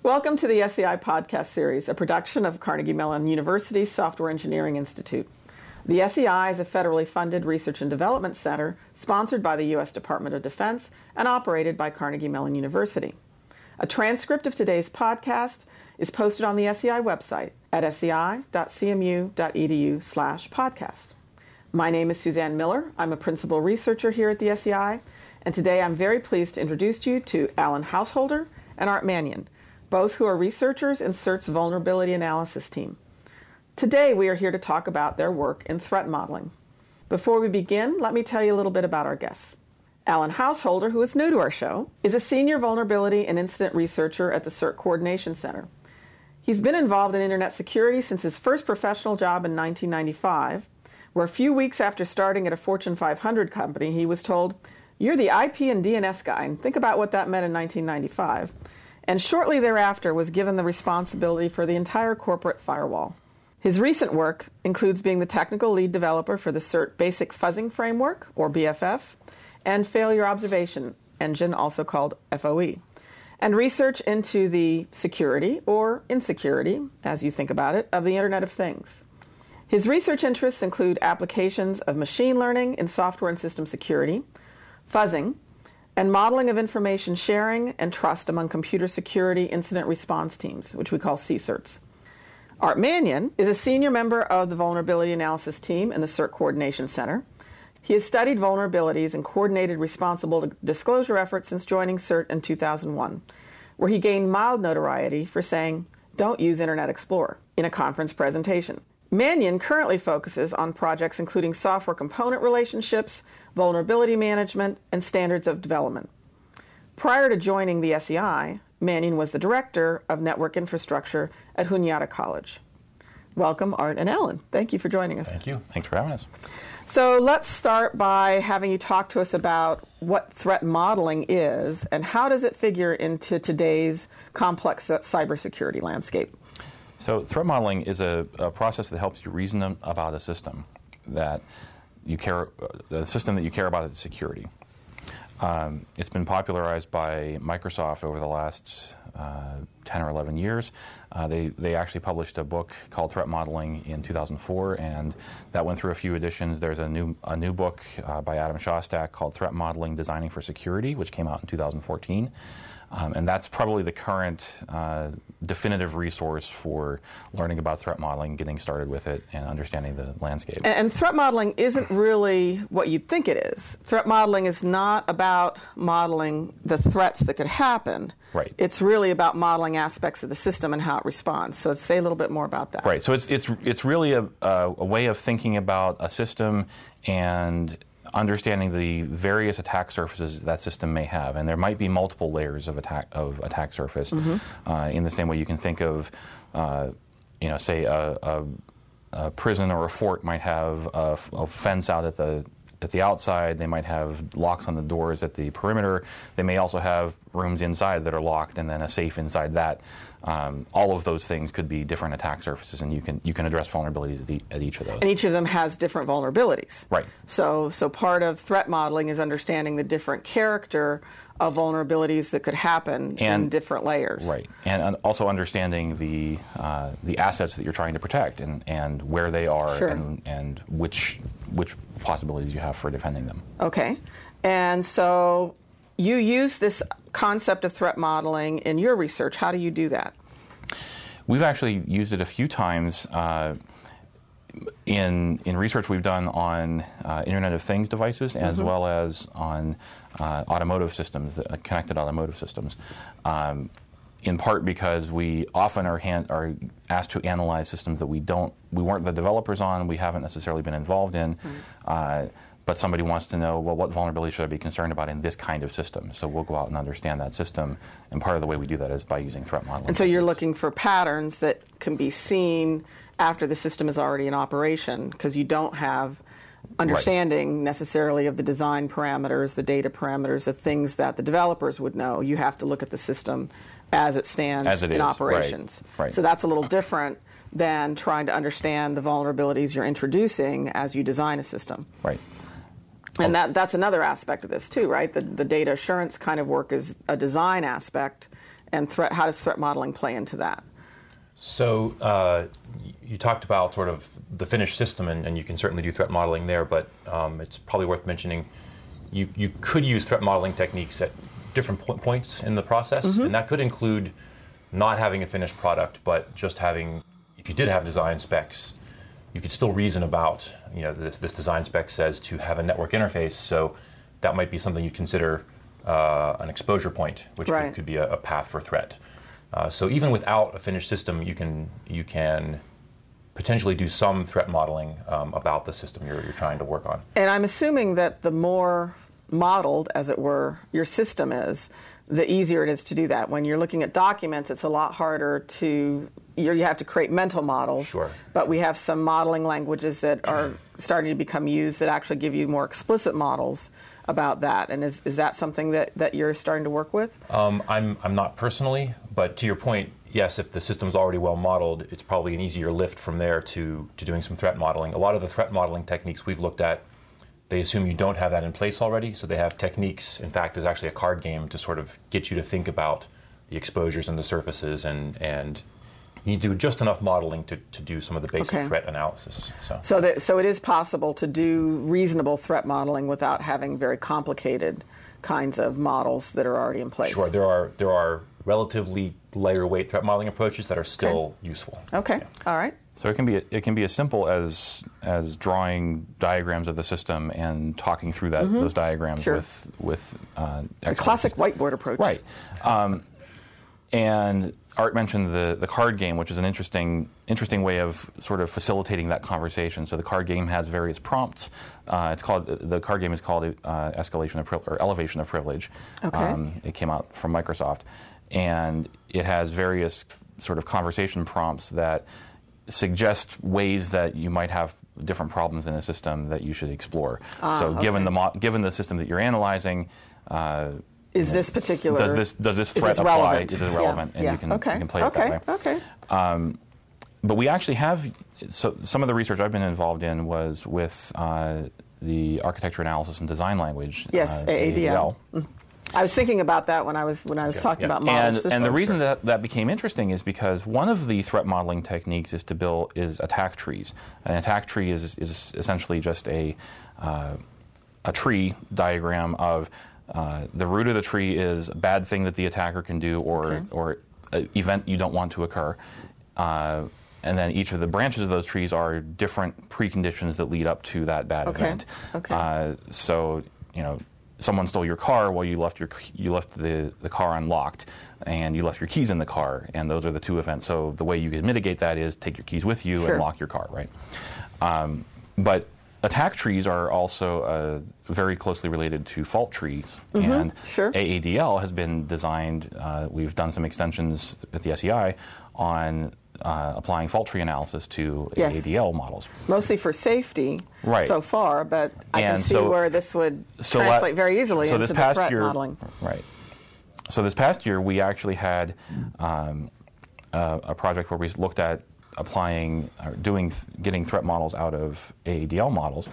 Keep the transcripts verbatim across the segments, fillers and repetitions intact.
Welcome to the S E I podcast series, a production of Carnegie Mellon University's Software Engineering Institute. The S E I is a federally funded research and development center sponsored by the U S Department of Defense and operated by Carnegie Mellon University. A transcript of today's podcast is posted on the S E I website at sei.cmu.edu slash podcast. My name is Suzanne Miller. I'm a principal researcher here at the S E I, and today I'm very pleased to introduce you to Alan Householder and Art Manion, both who are researchers in CERT's vulnerability analysis team. Today we are here to talk about their work in threat modeling. Before we begin, let me tell you a little bit about our guests. Alan Householder, who is new to our show, is a senior vulnerability and incident researcher at the CERT Coordination Center. He's been involved in internet security since his first professional job in nineteen ninety-five, where a few weeks after starting at a Fortune five hundred company, he was told, "You're the I P and D N S guy," and think about what that meant in nineteen ninety-five. And shortly thereafter was given the responsibility for the entire corporate firewall. His recent work includes being the technical lead developer for the CERT Basic Fuzzing Framework, or B F F, and Failure Observation Engine, also called F O E, and research into the security, or insecurity, as you think about it, of the Internet of Things. His research interests include applications of machine learning in software and system security, fuzzing, and modeling of information sharing and trust among computer security incident response teams, which we call C SIRTs. Art Manion is a senior member of the Vulnerability Analysis Team in the CERT Coordination Center. He has studied vulnerabilities and coordinated responsible disclosure efforts since joining CERT in two thousand one, where he gained mild notoriety for saying, "Don't use Internet Explorer," in a conference presentation. Manion currently focuses on projects including software component relationships, vulnerability management, and standards of development. Prior to joining the S E I, Manion was the director of network infrastructure at Juniata College. Welcome, Art and Alan. Thank you for joining us. Thank you. Thanks for having us. So let's start by having you talk to us about what threat modeling is and how does it figure into today's complex cybersecurity landscape. So threat modeling is a, a process that helps you reason about a system that you care, the system that you care about its security. Um, it's been popularized by Microsoft over the last uh, ten or eleven years. Uh, they, they actually published a book called Threat Modeling in two thousand four, and that went through a few editions. There's a new, a new book uh, by Adam Shostak called Threat Modeling Designing for Security, which came out in two thousand fourteen. Um, and that's probably the current uh, definitive resource for learning about threat modeling, getting started with it, and understanding the landscape. And, and threat modeling isn't really what you'd think it is. Threat modeling is not about modeling the threats that could happen. Right. It's really about modeling aspects of the system and how it responds. So say a little bit more about that. Right. So it's it's it's really a, a, a way of thinking about a system and understanding the various attack surfaces that system may have, and there might be multiple layers of attack of attack surface. Mm-hmm. uh, in the same way, you can think of, uh, you know, say a, a, a prison or a fort might have a, a fence out at the at the outside. They might have locks on the doors at the perimeter. They may also have rooms inside that are locked, and then a safe inside that. Um, all of those things could be different attack surfaces, and you can you can address vulnerabilities at, e- at each of those. And each of them has different vulnerabilities. Right. So so part of threat modeling is understanding the different character of vulnerabilities that could happen and, in different layers. Right. And, and also understanding the uh, the assets that you're trying to protect and, and where they are sure. and, and which which possibilities you have for defending them. Okay. And so you use this concept of threat modeling in your research. How do you do that? We've actually used it a few times uh, in in research we've done on uh, Internet of Things devices, as mm-hmm. well as on uh, automotive systems, uh, connected automotive systems. Um, in part because we often are, hand, are asked to analyze systems that we don't, we weren't the developers on, we haven't necessarily been involved in. Mm-hmm. Uh, but somebody wants to know, well, what vulnerability should I be concerned about in this kind of system? So we'll go out and understand that system, and part of the way we do that is by using threat modeling. And so you're looking for patterns that can be seen after the system is already in operation, because you don't have understanding right. necessarily of the design parameters, the data parameters, the things that the developers would know. You have to look at the system as it stands as it in is. operations. Right. Right. So that's a little different than trying to understand the vulnerabilities you're introducing as you design a system. Right. And that that's another aspect of this too, right? The, the data assurance kind of work is a design aspect, and threat, how does threat modeling play into that? So uh, you talked about sort of the finished system, and, and you can certainly do threat modeling there, but um, it's probably worth mentioning you, you could use threat modeling techniques at different po- points in the process, mm-hmm. and that could include not having a finished product, but just having, if you did have design specs, you could still reason about, you know, this, this design spec says to have a network interface, so that might be something you'd consider uh, an exposure point, which right. could, could be a, a path for threat. Uh, so even without a finished system, you can you can potentially do some threat modeling um, about the system you're, you're trying to work on. And I'm assuming that the more modeled, as it were, your system is, the easier it is to do that. When you're looking at documents, it's a lot harder to, you have to create mental models. Sure. But we have some modeling languages that are starting to become used that actually give you more explicit models about that. And is, is that something that, that you're starting to work with? Um, I'm, I'm not personally, but to your point, yes, if the system's already well modeled, it's probably an easier lift from there to, to doing some threat modeling. A lot of the threat modeling techniques we've looked at, they assume you don't have that in place already, so they have techniques. In fact, there's actually a card game to sort of get you to think about the exposures and the surfaces, and, and you do just enough modeling to, to do some of the basic okay. threat analysis. So, so, that, so it is possible to do reasonable threat modeling without having very complicated kinds of models that are already in place. Sure, there are there are relatively lighter weight threat modeling approaches that are still okay. useful. Okay, yeah. all right. So it can be it can be as simple as as drawing diagrams of the system and talking through that mm-hmm. those diagrams sure. with with uh, the classic whiteboard approach, right? Um, and Art mentioned the the card game, which is an interesting interesting way of sort of facilitating that conversation. So the card game has various prompts. Uh, it's called the card game is called uh, escalation of pri- or elevation of privilege. Okay. Um, it came out from Microsoft, and it has various sort of conversation prompts that suggest ways that you might have different problems in a system that you should explore. Ah, so, okay. given the mo- given the system that you're analyzing, uh, is this particular does this does this threat is this apply? relevant? Is it relevant? Yeah. And yeah. you can okay. you can play okay. it that way. Okay. Um, but we actually have so some of the research I've been involved in was with uh, the architecture analysis and design language. Yes, uh, A A D L. Mm-hmm. I was thinking about that when I was when I was yeah, talking yeah. about model and, systems. and the reason that that became interesting is because one of the threat modeling techniques is to build is attack trees. An attack tree is is essentially just a uh, a tree diagram of uh, the root of the tree is a bad thing that the attacker can do, or okay. or an event you don't want to occur. Uh, and then each of the branches of those trees are different preconditions that lead up to that bad okay. event. Okay. Uh, so you know. Someone stole your car, well, you left your you left the, the car unlocked, and you left your keys in the car, and those are the two events. So the way you can mitigate that is take your keys with you sure. and lock your car, right? Um, but attack trees are also uh, very closely related to fault trees, mm-hmm. and sure. A A D L has been designed. Uh, we've done some extensions at the S E I on uh, applying fault tree analysis to yes. A A D L models. Mostly for safety right. so far, but I and can see so, where this would so translate la- very easily so into this past the threat year, modeling. Right. So this past year, we actually had um, a, a project where we looked at applying, or doing, getting threat models out of A A D L models,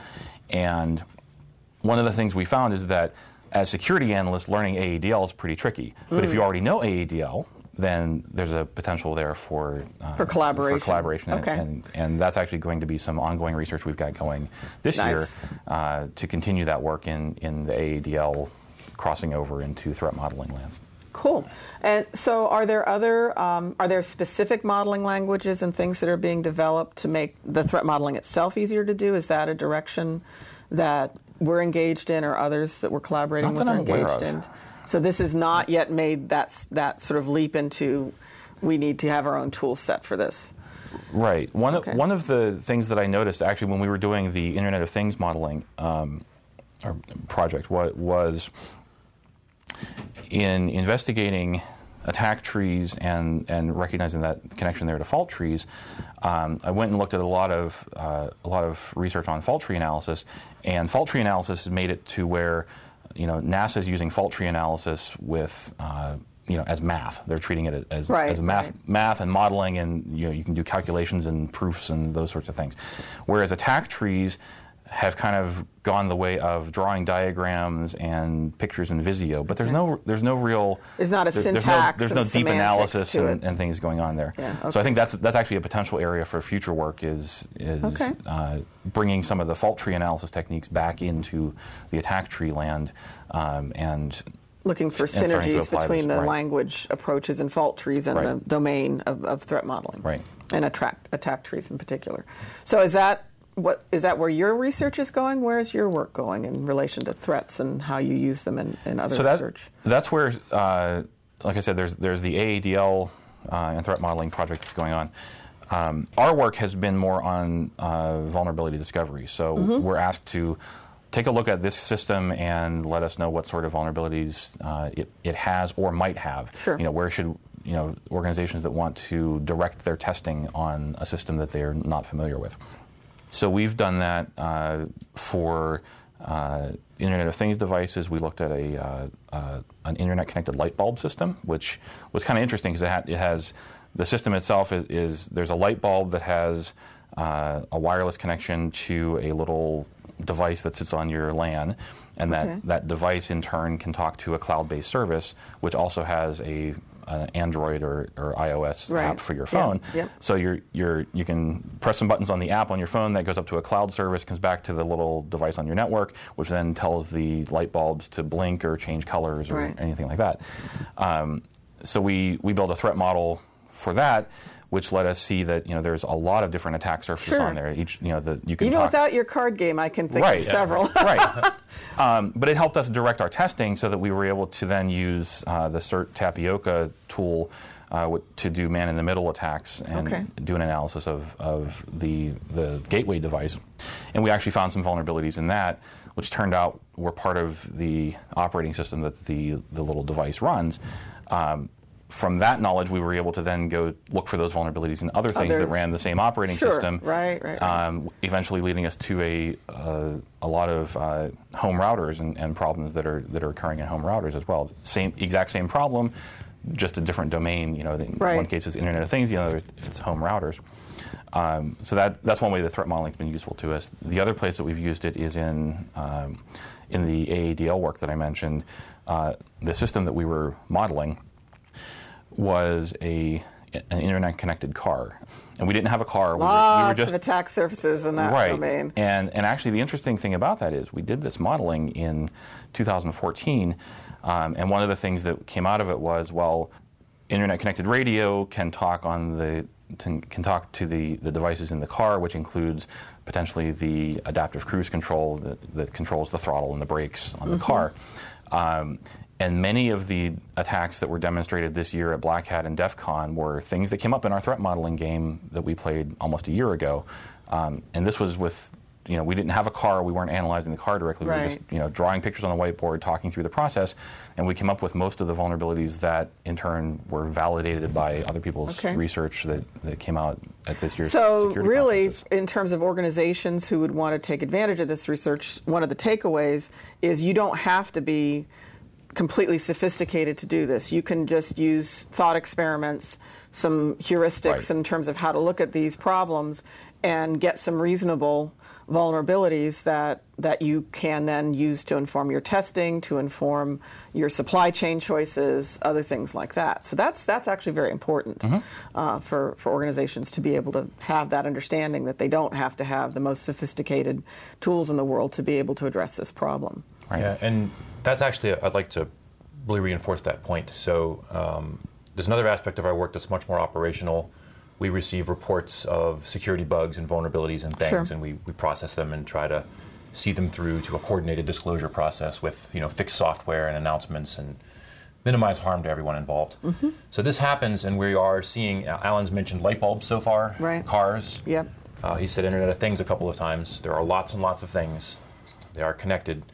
and one of the things we found is that as security analysts, learning A A D L is pretty tricky. Mm. But if you already know A A D L, then there's a potential there for uh, for collaboration. For collaboration, okay. and, and, and that's actually going to be some ongoing research we've got going this nice. year uh, to continue that work in, in the A A D L crossing over into threat modeling lands. Cool. And so, are there other um, are there specific modeling languages and things that are being developed to make the threat modeling itself easier to do? Is that a direction that we're engaged in, or others that we're collaborating Not with that are I'm aware engaged of. in? So this has not yet made that that sort of leap into we need to have our own tool set for this. Right. One okay. of, one of the things that I noticed actually when we were doing the Internet of Things modeling um, or project was, was in investigating attack trees and, and recognizing that connection there to fault trees. Um, I went and looked at a lot of uh, a lot of research on fault tree analysis, and fault tree analysis has made it to where you know NASA is using fault tree analysis with uh, you know as math. They're treating it as right, as math right. math and modeling, and you know you can do calculations and proofs and those sorts of things. Whereas attack trees, have kind of gone the way of drawing diagrams and pictures in Visio, but there's Okay. no there's no real There's not a there- syntax There's no, and there's no deep semantics analysis to and, it. and things going on there. Yeah, So I okay. think that's that's actually a potential area for future work is is Okay. uh, bringing some of the fault tree analysis techniques back into the attack tree land um, and Looking for starting to synergies apply between this, the right. language approaches and fault trees and Right. the domain of, of threat modeling. Right. And attack, attack trees in particular. So is that what is that where your research is going? Where is your work going in relation to threats and how you use them in, in other so that, research? that's where, uh, like I said, there's there's the A A D L uh, and threat modeling project that's going on. Um, our work has been more on uh, vulnerability discovery. So Mm-hmm. we're asked to take a look at this system and let us know what sort of vulnerabilities uh, it, it has or might have. Sure. You know, where should you know organizations that want to direct their testing on a system that they're not familiar with. So we've done that uh, for uh, Internet of Things devices. We looked at a uh, uh, an internet-connected light bulb system, which was kind of interesting because it, ha- it has the system itself is, is there's a light bulb that has uh, a wireless connection to a little device that sits on your LAN, and that, Okay. that device in turn can talk to a cloud-based service, which also has a uh, Android or, or iOS Right. app for your Yeah. phone. Yep. So you're, you're, you can press some buttons on the app on your phone that goes up to a cloud service, comes back to the little device on your network, which then tells the light bulbs to blink or change colors or Right. anything like that. Um, so we, we built a threat model for that, which let us see that you know there's a lot of different attack surfaces Sure. on there. Each you know the you can Even talk, without your card game, I can think right of several. right. Um, but it helped us direct our testing so that we were able to then use uh, the CERT Tapioca tool uh, w- to do man-in-the-middle attacks and Okay. do an analysis of, of the, the gateway device. And we actually found some vulnerabilities in that, which turned out were part of the operating system that the, the little device runs. Um, From that knowledge, we were able to then go look for those vulnerabilities in other things Other- that ran the same operating Sure. system. Right, right, right. Um, eventually leading us to a uh, a lot of uh, home routers and, and problems that are that are occurring in home routers as well. Same exact same problem, just a different domain. You know, in Right. one case it's Internet of Things, the other it's home routers. Um, so that that's one way the threat modeling has been useful to us. The other place that we've used it is in um, in the A A D L work that I mentioned. Uh, the system that we were modeling was a an internet-connected car, and we didn't have a car. We were, Lots we were just of attack surfaces in that right. domain. And and actually, the interesting thing about that is we did this modeling in two thousand fourteen, um, and one of the things that came out of it was, well, internet-connected radio can talk on the to, can talk to the, the devices in the car, which includes potentially the adaptive cruise control that, that controls the throttle and the brakes on the Mm-hmm. car. Um, and many of the attacks that were demonstrated this year at Black Hat and DEF CON were things that came up in our threat modeling game that we played almost a year ago. Um, and this was with, you know, we didn't have a car, we weren't analyzing the car directly, we were Right. just, you know, drawing pictures on the whiteboard, talking through the process, and we came up with most of the vulnerabilities that, in turn, were validated by other people's Okay. research that, that came out at this year's So security really, conferences. f- in terms of organizations who would want to take advantage of this research, one of the takeaways is you don't have to be completely sophisticated to do this. You can just use thought experiments, some heuristics Right. in terms of how to look at these problems, and get some reasonable vulnerabilities that that you can then use to inform your testing, to inform your supply chain choices, other things like that. So that's that's actually very important Mm-hmm. uh, for for organizations to be able to have that understanding that they don't have to have the most sophisticated tools in the world to be able to address this problem. Right. Yeah, and that's actually, I'd like to really reinforce that point. So um, there's another aspect of our work that's much more operational. We receive reports of security bugs and vulnerabilities and things, Sure. and we, we process them and try to see them through to a coordinated disclosure process with, you know, fixed software and announcements and minimize harm to everyone involved. Mm-hmm. So this happens, and we are seeing, Alan's mentioned light bulbs so far, Right. cars. Yep. Uh, he said Internet of Things a couple of times. There are lots and lots of things. They are connected.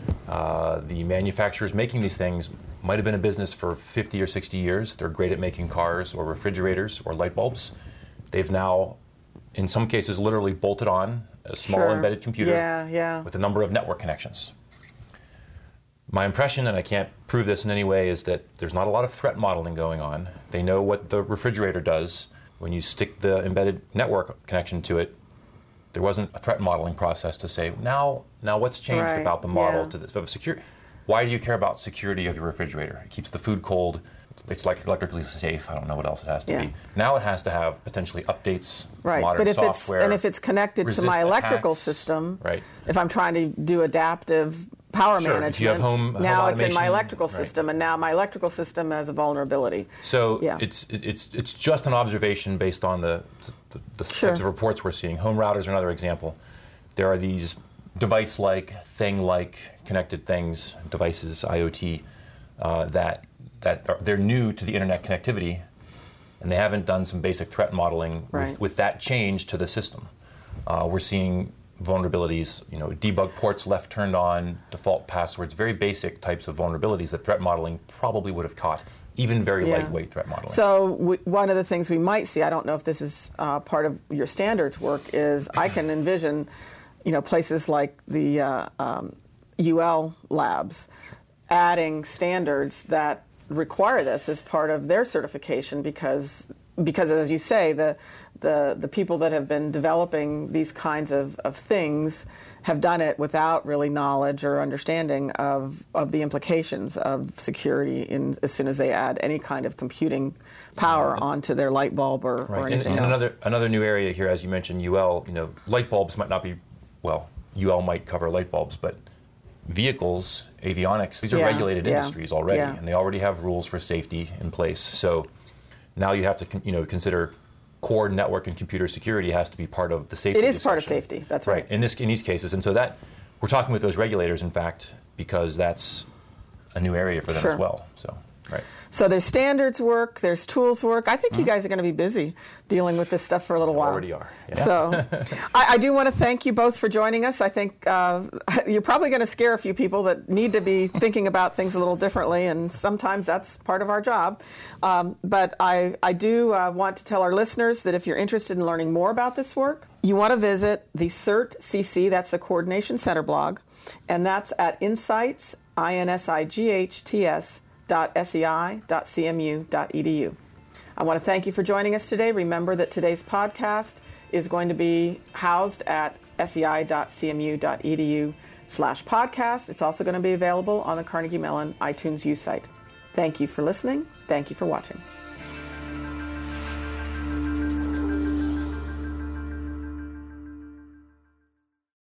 Uh, the manufacturers making these things might have been in business for fifty or sixty years. They're great at making cars or refrigerators or light bulbs. They've now, in some cases, literally bolted on a small Sure. embedded computer Yeah, yeah. with a number of network connections. My impression, and I can't prove this in any way, is that there's not a lot of threat modeling going on. They know what the refrigerator does. When you stick the embedded network connection to it, There wasn't a threat modeling process to say, now, now what's changed Right, about the model yeah. to this? So secure, why do you care about security of your refrigerator? It keeps the food cold. It's like electrically safe. I don't know what else it has to Yeah. be. Now it has to have potentially updates, Right, modern but if software. it's and if it's connected to resist my electrical attacks, system, right? if I'm trying to do adaptive power Sure, management, if you have home- home now it's in my automation, electrical right. system, and now my electrical system has a vulnerability. So Yeah. it's it- it's it's just an observation based on the the, the Sure. types of reports we're seeing. Home routers are another example. There are these device-like, thing-like connected things, devices, IoT, uh, that that are, they're new to the internet connectivity, and they haven't done some basic threat modeling Right. with, with that change to the system. Uh, we're seeing vulnerabilities, you know, debug ports left turned on, default passwords, very basic types of vulnerabilities that threat modeling probably would have caught, even very Yeah. lightweight threat modeling. So w- one of the things we might see, I don't know if this is uh, part of your standards work, is I can envision, you know, places like the uh, um, U L labs adding standards that require this as part of their certification because, because as you say, the the the people that have been developing these kinds of, of things have done it without really knowledge or understanding of, of the implications of security in, as soon as they add any kind of computing power onto their light bulb or, Right. or And, anything and else. another another new area here, as you mentioned, U L. You know, light bulbs might not be well. U L might cover light bulbs, but vehicles, avionics, these are Yeah, regulated yeah, industries already, yeah. and they already have rules for safety in place. So now you have to con- you know consider core network and computer security has to be part of the safety. It is part of discussion. safety. That's right. In this in these cases, and so that we're talking with those regulators, in fact, because that's a new area for them Sure. as well. So right. So there's standards work, there's tools work. I think Mm-hmm. you guys are going to be busy dealing with this stuff for a little while. Already are. Yeah. So I, I do want to thank you both for joining us. I think uh, you're probably going to scare a few people that need to be thinking about things a little differently, and sometimes that's part of our job. Um, but I, I do uh, want to tell our listeners that if you're interested in learning more about this work, you want to visit the CERT C C, that's the Coordination Center blog, and that's at insights, I N S I G H T S, dot S E I dot C M U dot E D U. I want to thank you for joining us today. Remember that today's podcast is going to be housed at S E I dot C M U dot E D U slash podcast. It's also going to be available on the Carnegie Mellon iTunes U site. Thank you for listening. Thank you for watching.